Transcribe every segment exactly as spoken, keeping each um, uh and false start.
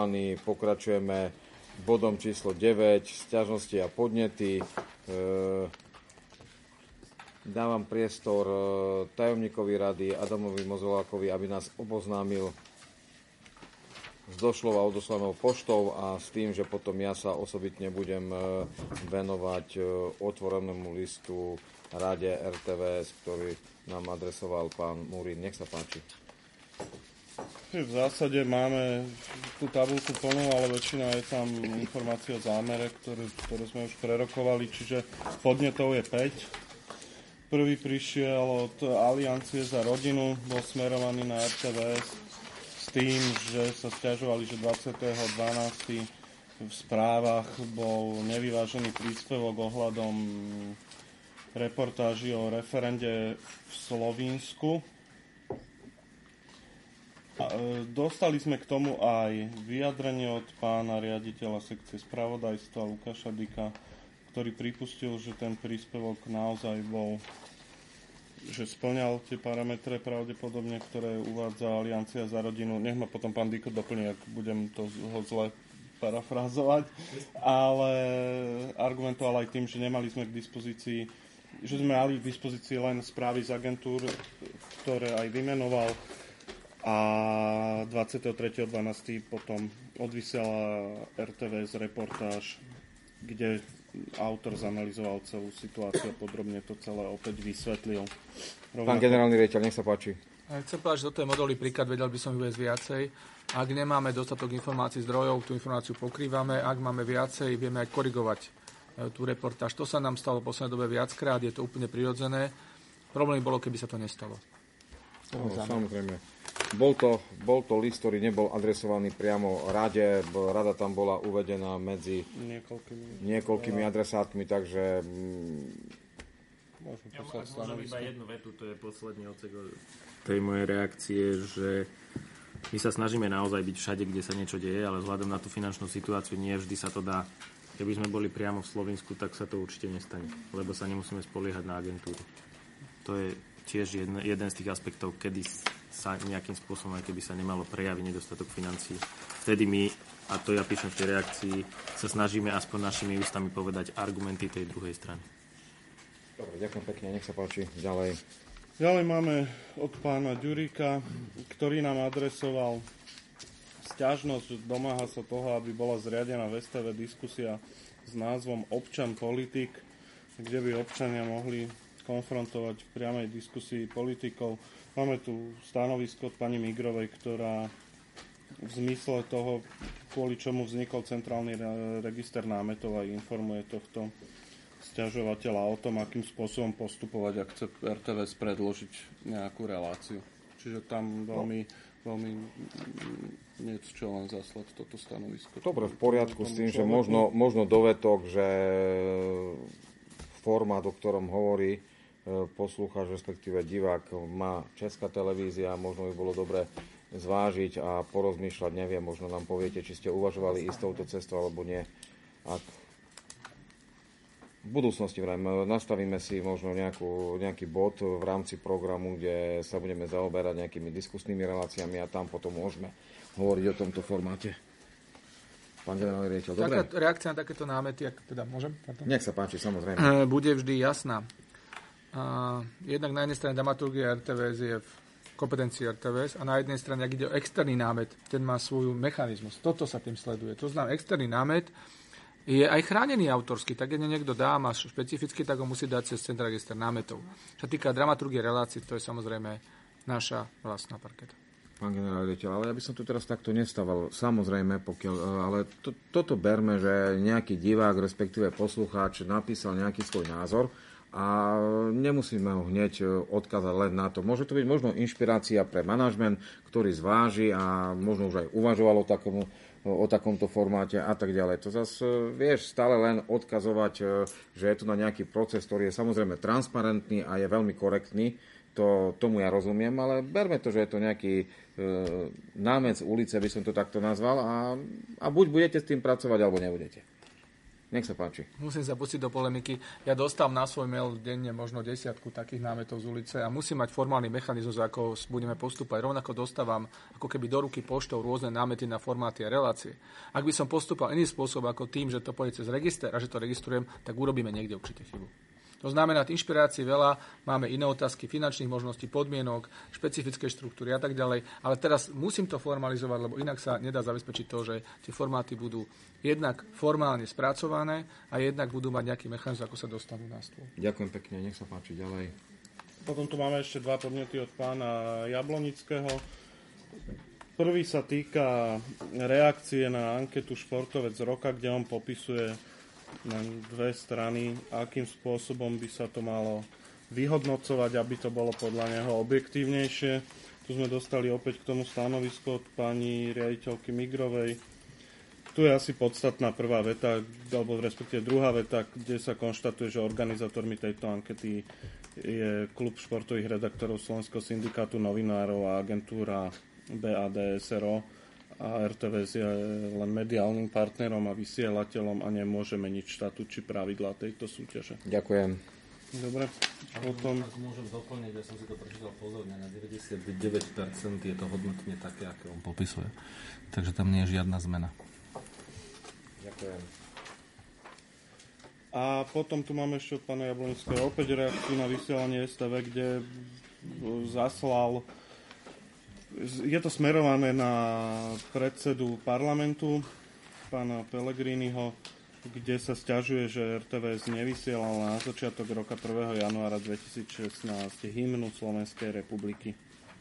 Pokračujeme bodom číslo deväť, sťažnosti a podnety. Dávam priestor tajomníkovi rady Adamovi Mozolákovi, aby nás oboznámil s došlou a odoslanou poštou a s tým, že potom ja sa osobitne budem venovať otvorenému listu Rade er té vé es, ktorý nám adresoval pán Murín. Nech sa páči. V zásade máme tú tabuľku plnú, ale väčšina je tam informácia o zámere, ktoré, ktoré sme už prerokovali, čiže podnetov je päť. Prvý prišiel od Aliancie za rodinu, bol smerovaný na er té vé es s tým, že sa sťažovali, že dvadsiateho dvanásteho v správach bol nevyvážený príspevok ohľadom reportáži o referende v Slovinsku. Dostali sme k tomu aj vyjadrenie od pána riaditeľa sekcie spravodajstva Lukáša Dika, ktorý pripustil, že ten príspevok naozaj bol, že spĺňal tie parametre pravdepodobne, ktoré uvádza Aliancia za rodinu. Nech ma potom pán Diko doplní, ak budem to ho zle parafrázovať, ale argumentoval aj tým, že nemali sme k dispozícii, že sme mali k dispozícii len správy z agentúr, ktoré aj vymenoval, a dvadsiateho tretieho dvanásteho potom odvysiela er té vé es reportáž, kde autor zanalizoval celú situáciu a podrobne to celé opäť vysvetlil. Rovnako... Pán generálny riaditeľ, nech sa páči. Chcem povedať, že toto je modelový príklad, vedel by som vyviesť viacej. Ak nemáme dostatok informácií zdrojov, tú informáciu pokrývame, ak máme viacej, vieme aj korigovať tú reportáž. To sa nám stalo v poslednej dobe viackrát, je to úplne prirodzené. Problém bolo, keby sa to nestalo. No, samozrejme. Bol to, bol to list, ktorý nebol adresovaný priamo rade. Rada tam bola uvedená medzi niekoľkými, niekoľkými adresátmi, takže... Ja môžem iba jednu vetu, to je posledný odsek tej mojej reakcie, že my sa snažíme naozaj byť všade, kde sa niečo deje, ale vzhľadom na tú finančnú situáciu nie vždy sa to dá. Keby sme boli priamo v Slovinsku, tak sa to určite nestane, lebo sa nemusíme spoliehať na agentúru. To je tiež jeden, jeden z tých aspektov, kedy sa nejakým spôsobom, aj keby sa nemalo prejaviť nedostatok financií. Vtedy my, a to ja píšem v tej reakcii, sa snažíme aspoň našimi ústami povedať argumenty tej druhej strany. Dobre, ďakujem pekne, nech sa páči. Ďalej. Ďalej máme od pána Ďuríka, ktorý nám adresoval sťažnosť, že domáha sa toho, aby bola zriadená v es té vé diskusia s názvom Občan politik, kde by občania mohli konfrontovať v priamej diskusii politikov. Máme tu stanovisko od pani Migrovej, ktorá v zmysle toho, kvôli čomu vznikol centrálny register námetov, aj informuje tohto sťažovateľa o tom, akým spôsobom postupovať, ak chce er té vé es predložiť nejakú reláciu. Čiže tam veľmi, veľmi niečo, čo len zaslať toto stanovisko. Dobre, v poriadku s tým, že možno, možno dovetok, že formát, o ktorom hovorí poslucháč, respektíve divák, má Česká televízia, možno by bolo dobre zvážiť a porozmýšľať, neviem, možno nám poviete, či ste uvažovali ísť touto cestou, alebo nie. Ak v budúcnosti vrajme, nastavíme si možno nejakú, nejaký bod v rámci programu, kde sa budeme zaoberať nejakými diskusnými reláciami a tam potom môžeme hovoriť o tomto formáte. Pán generálny riaditeľ, dobre? Taká reakcia na takéto námety, ak teda môžem? Pardon? Nech sa páči, samozrejme. Bude vždy jasná. A jednak na jednej strane dramaturgia er té vé es je v kompetencii er té vé es a na jednej strane, ak ide o externý námet, ten má svoj mechanizmus. Toto sa tým sleduje. To znamená, externý námet je aj chránený autorsky. Tak keď niekto dá, má špecificky, tak ho musí dať cez centrálny register námetov. Čo sa týka dramaturgie relácií, to je samozrejme naša vlastná parketa. Pán generálny riaditeľ, ale ja by som tu teraz takto nestával. Samozrejme, pokiaľ, ale to, toto berme, že nejaký divák, respektíve poslucháč napísal nejaký svoj názor a nemusíme ho hneď odkázať len na to. Môže to byť možno inšpirácia pre manažment, ktorý zváži a možno už aj uvažoval o, takom, o takomto formáte a tak ďalej. To zase vieš stále len odkazovať, že je tu na nejaký proces, ktorý je samozrejme transparentný a je veľmi korektný. To, tomu ja rozumiem, ale berme to, že je to nejaký e, námec ulice, by som to takto nazval a, a buď budete s tým pracovať, alebo nebudete. Nech sa páči. Musím sa pustiť do polemiky. Ja dostávam na svoj mail denne možno desiatku takých námetov z ulice a musím mať formálny mechanizmus, ako budeme postupovať. Rovnako dostávam ako keby do ruky poštou rôzne námety na formáty a relácie. Ak by som postupoval iný spôsob ako tým, že to pôjde cez register a že to registrujem, tak urobíme niekde určite chybu. To znamená, inšpirácií veľa, máme iné otázky finančných možností, podmienok, špecifické štruktúry a tak ďalej, ale teraz musím to formalizovať, lebo inak sa nedá zabezpečiť to, že tie formáty budú jednak formálne spracované a jednak budú mať nejaký mechanizmus, ako sa dostanú na stôl. Ďakujem pekne, nech sa páči ďalej. Potom tu máme ešte dva podnety od pána Jablonického. Prvý sa týka reakcie na anketu Športovec roka, kde on popisuje na dve strany, akým spôsobom by sa to malo vyhodnocovať, aby to bolo podľa neho objektívnejšie. Tu sme dostali opäť k tomu stanovisko od pani riaditeľky Migrovej. Tu je asi podstatná prvá veta, alebo respektíve druhá veta, kde sa konštatuje, že organizátormi tejto ankety je Klub športových redaktorov Slovenského syndikátu novinárov a agentúra bé á dé es er o. A er té vé es je len mediálnym partnerom a vysielateľom a nemôže meniť štatút či pravidlá tejto súťaže. Ďakujem. Dobre, potom... Ak môžem doplniť, ja som si to prečítal pozorne, na deväťdesiatdeväť percent je to hodnotenie také, aké on popisuje. Takže tam nie je žiadna zmena. Ďakujem. A potom tu máme ešte od pána Jablonického opäť reakciu na vysielanie es té vé, kde zaslal... Je to smerované na predsedu parlamentu, pána Pellegriniho, kde sa sťažuje, že er té vé es nevysielala na začiatok roka prvého januára dvetisícšestnásť hymnu Slovenskej republiky.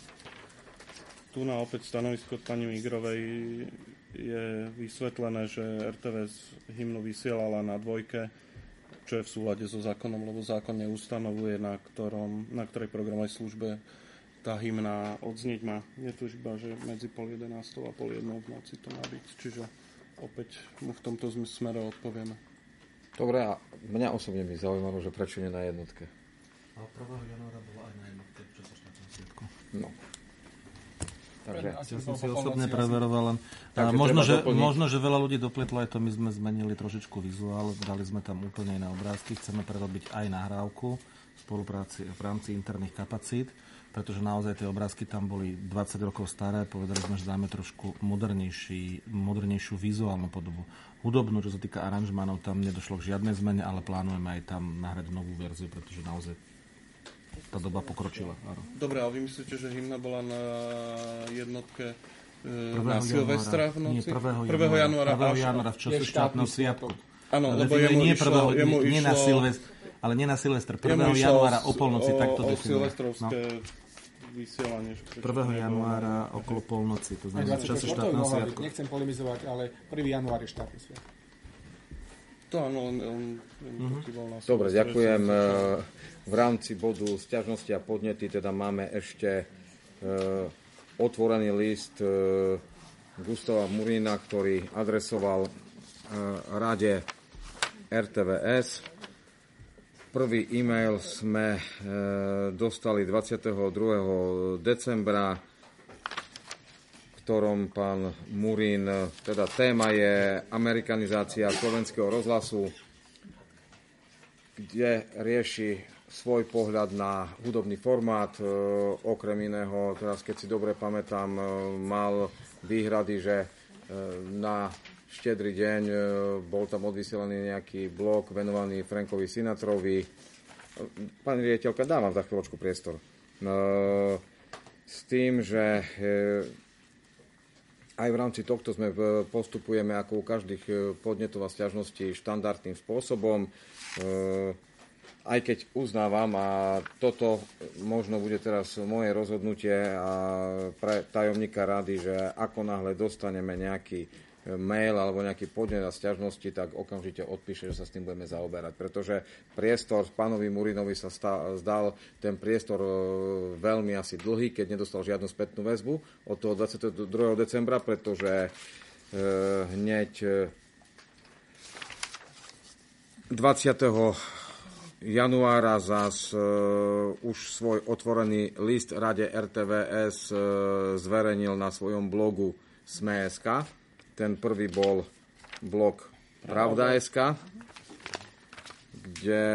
Tu na opäť stanovisko od pani Migrovej je vysvetlené, že er té vé es hymnu vysielala na dvojke, čo je v súlade so zákonom, lebo zákon neustanovuje, na, ktorom, na ktorej programovej službe tá hymna odznieť má. Je to iba, že medzi pol jedenástou a pol jednou v noci to má byť. Čiže opäť mu v tomto smere odpovieme. Dobre, a mňa osobne by zaujímalo, že prečo nie na jednotke. Ale prvého januára bola aj na jednotke, čo sa štátnom sviatku. No. Takže... Ja som si osobne preveroval len... Takže možno, že, doplniť... možno, že veľa ľudí dopletlo aj to, my sme zmenili trošičku vizuál, dali sme tam úplne iné obrázky, chceme prerobiť aj nahrávku v spolupráci v rámci interných kapacít, pretože naozaj tie obrázky tam boli dvadsať rokov staré, povedali sme, že dáme trošku modernejší, modernejšiu vizuálnu podobu. Hudobnú, čo sa týka aranžmánov, tam nedošlo k žiadnej zmene, ale plánujeme aj tam nahrať novú verziu, pretože naozaj tá doba pokročila. Áno. Dobre, ale vy myslíte, že hymna bola na jednotke e, na Silvestra v noci? Nie, prvého januára. prvého januára v čase štátneho sviatku. Áno, lebo jemu nie išlo... Prvého, jemu nie, nie išlo... na Silvestr, ale nie na Silvestr. prvého januára o polnoci, tak to definuje. O silvestrovské vysielanie. prvého januára okolo polnoci, to znamená v čase štátneho sviatku. Nechcem polemizovať, ale prvý január je štátny sviatok. To áno, on, on, on mm-hmm. Dobre, ďakujem. V rámci bodu sťažnosti a podnety teda máme ešte e, otvorený list e, Gustava Murína, ktorý adresoval e, Rade er té vé es. Prvý e-mail sme e, dostali dvadsiateho druhého decembra, v ktorom pán Murín, teda téma je amerikanizácia slovenského rozhlasu, kde rieši svoj pohľad na hudobný formát. E, okrem iného, teraz keď si dobre pamätám, e, mal výhrady, že e, na štedrý deň e, bol tam odvysielaný nejaký blok venovaný Frankovi Sinatrovi. Pani riaditeľka, dávam za chvíľočku priestor. E, s tým, že e, aj v rámci tohto sme postupujeme ako u každých podnetov a sťažností štandardným spôsobom. E, aj keď uznávam, a toto možno bude teraz moje rozhodnutie a pre tajomníka rady, že ako náhle dostaneme nejaký mail alebo nejaký podnet a sťažnosti, tak okamžite odpíše, že sa s tým budeme zaoberať. Pretože priestor pánovi Murinovi sa stá, zdal ten priestor veľmi asi dlhý, keď nedostal žiadnu spätnú väzbu od toho dvadsiateho druhého decembra, pretože e, hneď dvadsiateho januára zás e, už svoj otvorený list Rade er té vé es e, zverejnil na svojom blogu es em e bodka es ká. Ten prvý bol blog Pravda es ká, kde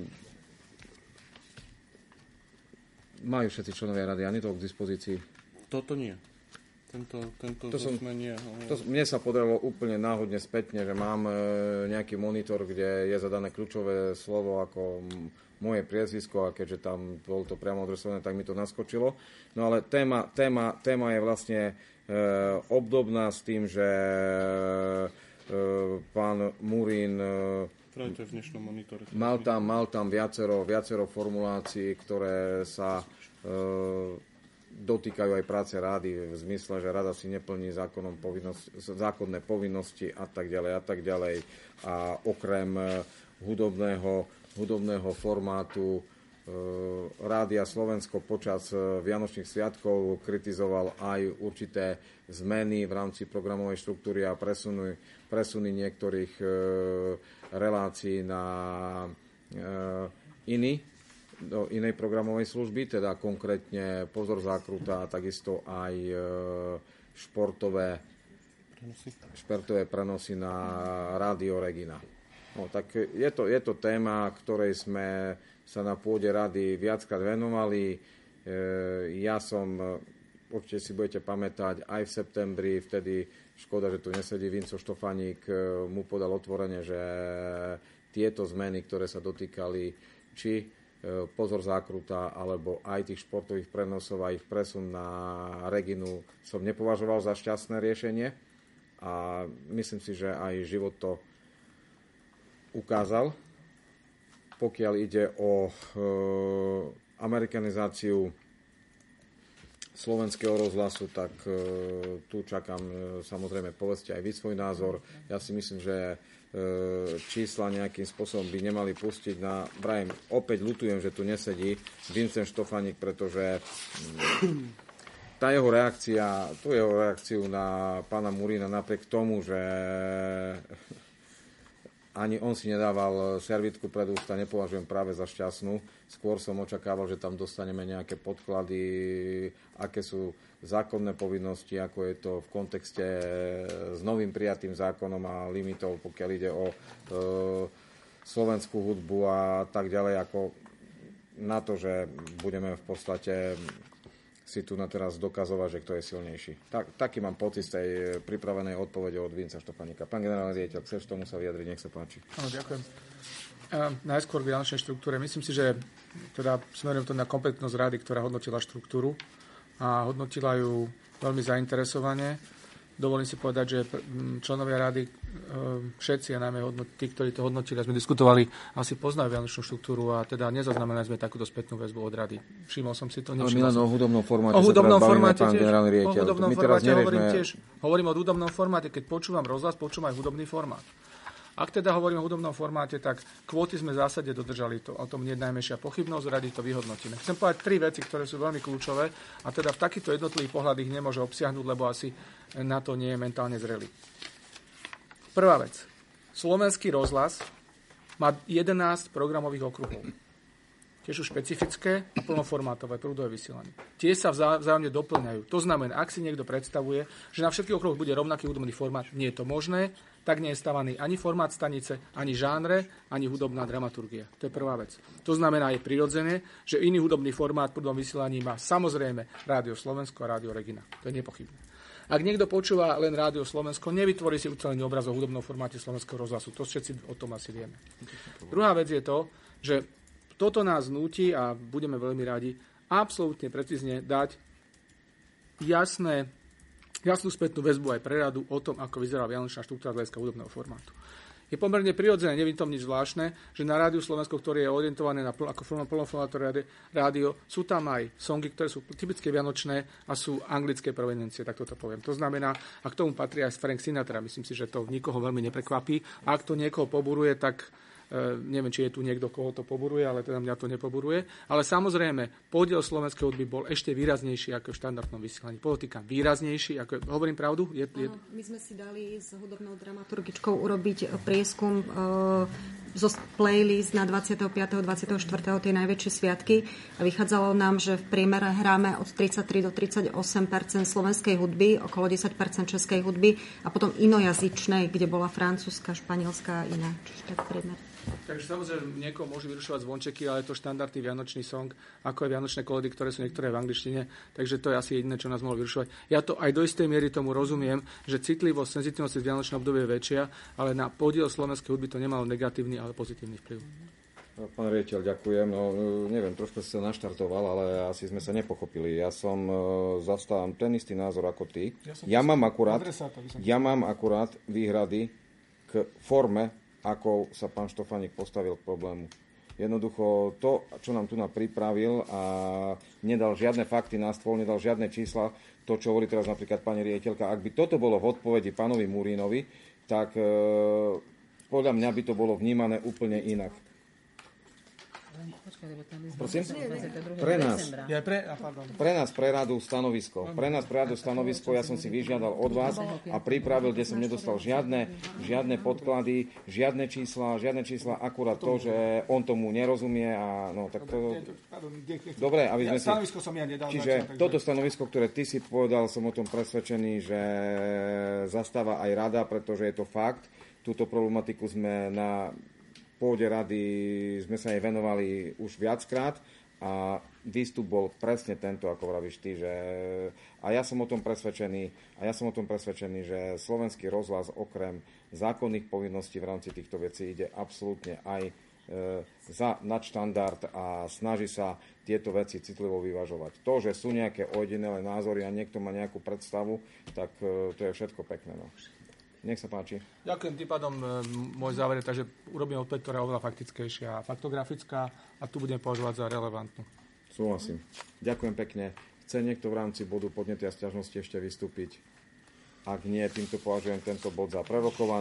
majú všetci členovia rady, ani to k dispozícii. Toto nie. Tento, tento to som, nie. To, mne sa podarilo úplne náhodne spätne, že mám e, nejaký monitor, kde je zadané kľúčové slovo ako m, moje priezvisko a keďže tam bolo to priamo adresované, tak mi to naskočilo. No ale téma, téma, téma je vlastne e, obdobná s tým, že e, pán Murín e, v dnešnom monitore mal tam, mal tam viacero, viacero formulácií, ktoré sa e, dotýkajú aj práce rády v zmysle, že rada si neplní zákonom povinnosti, zákonné povinnosti a tak ďalej a tak ďalej. A okrem hudobného, hudobného formátu e, Rádia Slovensko počas Vianočných sviatkov kritizoval aj určité zmeny v rámci programovej štruktúry a presuny, presuny niektorých e, relácií na e, iný do inej programovej služby, teda konkrétne Pozor zákruta a takisto aj e, športové, športové prenosy na Rádio Regina. No, tak je to, je to téma, ktorej sme sa na pôde rady viackrát venovali. E, ja som, určite si budete pamätať, aj v septembri, vtedy škoda, že tu nesedí Vinco Štofaník, mu podal otvorene, že tieto zmeny, ktoré sa dotýkali či Pozor zákruta, alebo aj tých športových prenosov a ich presun na Reginu som nepovažoval za šťastné riešenie a myslím si, že aj život to ukázal. Pokiaľ ide o e, amerikanizáciu slovenského rozhlasu, tak e, tu čakám e, samozrejme povedzte aj vy svoj názor. Ja si myslím, že čísla nejakým spôsobom by nemali pustiť na... Brajem, opäť ľutujem, že tu nesedí Vincent Štofaník, pretože tá jeho reakcia, tú jeho reakciu na pána Murína napriek tomu, že ani on si nedával servítku pred ústa, nepovažujem práve za šťastnú. Skôr som očakával, že tam dostaneme nejaké podklady, aké sú zákonné povinnosti, ako je to v kontexte s novým prijatým zákonom a limitov, pokiaľ ide o e, slovenskú hudbu a tak ďalej, ako na to, že budeme v podstate si tu na teraz dokazovať, že kto je silnejší. Tak, taký mám pocit z tej pripravenej odpovede od Vinca Štofaníka. Pán generálny riaditeľ, chceš tomu sa vyjadriť? Nech sa páči. Áno, ďakujem. A najskôr k vianočnej štruktúre. Myslím si, že teda smerujem to na kompetentnosť rady, ktorá hodnotila štruktúru a hodnotila ju veľmi zainteresovane. Dovolím si povedať, že členovia rady, všetci a najmä tí, ktorí to hodnotili, a sme diskutovali, asi poznajú vianočnú štruktúru a teda nezaznamenali sme takúto spätnú väzbu od rady. Všimol som si to. Ale Milan, o hudobnom formáte o hudobnom formáte tiež, o hudobnom formáte hovorím tiež. Hovorím o hudobnom formáte. Keď počúvam rozhlas, počúvam aj hudobný formát. Ak teda hovoríme o hudobnom formáte, tak kvóty sme v zásade dodržali. To, o tom nie je najmenšia pochybnosť, rady to vyhodnotíme. Chcem povedať tri veci, ktoré sú veľmi kľúčové a teda v takýchto jednotlivých pohľad ich nemôže obsiahnuť, lebo asi na to nie je mentálne zrelý. Prvá vec. Slovenský rozhlas má jedenásť programových okruhov. Tie sú špecifické a plnoformátové prúdové vysielanie. Tie sa vzájomne doplňajú. To znamená, ak si niekto predstavuje, že na všetkých okruhoch bude rovnaký hudobný formát, nie je to možné, tak nie je stavaný ani formát stanice, ani žánre, ani hudobná dramaturgia. To je prvá vec. To znamená, je prirodzené, že iný hudobný formát v prúdovom vysielaní má samozrejme Rádio Slovensko a Rádio Regina. To je nepochybné. Ak niekto počúva len Rádio Slovensko, nevytvorí si ucelený obraz o hudobnom formáte slovenského rozhlasu. To všetci o tom asi vieme. Druhá vec je to, že toto nás núti, a budeme veľmi radi, absolútne precízne dať jasné, jasnú spätnú väzbu aj pre radu o tom, ako vyzerá vianočná štruktúra z hľadiska hudobného formátu. Je pomerne prirodzené, neviem tom nič zvláštne, že na Rádiu Slovensko, ktoré je orientované na pl- ako plnoformátové rádio, sú tam aj songy, ktoré sú typické vianočné a sú anglické provenencie, tak toto poviem. To znamená, a k tomu patrí aj Frank Sinatra, myslím si, že to nikoho veľmi neprekvapí. A ak to niekoho poburuje, tak Uh, neviem, či je tu niekto, koho to poburuje, ale teda mňa to nepoburuje. Ale samozrejme, podiel slovenskej hudby bol ešte výraznejší ako v štandardnom vysielaní. Podotýkam, výraznejší, ako hovorím pravdu? Je, je... Áno, my sme si dali s hudobnou dramaturgičkou urobiť prieskum uh, zo playlist na dvadsiateho piateho dvadsiateho štvrtého tie najväčšie sviatky a vychádzalo nám, že v priemere hráme od tridsaťtri do tridsaťosem percent slovenskej hudby, okolo desať percent českej hudby a potom inojazyčnej, kde bola francúzska, španielská a iná. Čiže tak priemer. Takže samozrejme niekoho môže vyrušovať zvončeky, ale je to štandardný vianočný song, ako aj vianočné koledy, ktoré sú niektoré v angličtine, takže to je asi jediné, čo nás mohlo vyrušovať. Ja to aj do istej miery tomu rozumiem, že citlivosť, senzitívnosť v vianočnom období je väčšia, ale na podiel slovenskej hudby to nemalo negatívny, ale pozitívny vplyv. Pán riaditeľ, ďakujem. No, neviem, trošku si sa naštartoval, ale asi sme sa nepochopili. Ja som zastávam ten istý názor ako ty. Ja, ja, mám, akurát, ja mám akurát výhrady k forme, ako sa pán Štofánik postavil k problému. Jednoducho to, čo nám tu pripravil a nedal žiadne fakty na stôl, nedal žiadne čísla, to, čo hovorí teraz napríklad pani riaditeľka, ak by toto bolo v odpovedi pánovi Murínovi, tak e, podľa mňa by to bolo vnímané úplne inak. Prosím? Pre nás. Ja pre, a pre nás pre radu stanovisko. Pre nás pre radu stanovisko ja som si vyžiadal od vás a pripravil, kde som nedostal žiadne, žiadne podklady, žiadne čísla, žiadne čísla, akurát to, že on tomu nerozumie a no tak to... Dobre, aby sme si... Čiže toto stanovisko, ktoré ty si povedal, som o tom presvedčený, že zastáva aj rada, pretože je to fakt. Túto problematiku sme na pôde rady sme sa jej venovali už viackrát a výstup bol presne tento, ako vravíš ty, že a ja som o tom presvedčený, a ja som o tom presvedčený, že slovenský rozhlas okrem zákonných povinností v rámci týchto vecí ide absolútne aj e, za nadštandard a snaží sa tieto veci citlivo vyvažovať. To, že sú nejaké ojedinelé názory a niekto má nejakú predstavu, tak e, to je všetko pekné. No. Nech sa páči. Ďakujem, tým pádom e, môj záver je, takže urobíme odpoveď, ktorá je oveľa faktickejšia a faktografická a tu budem považovať za relevantnú. Súhlasím. Ďakujem pekne. Chce niekto v rámci bodu podnety a sťažnosti ešte vystúpiť? Ak nie, týmto považujem tento bod za prerokovaný.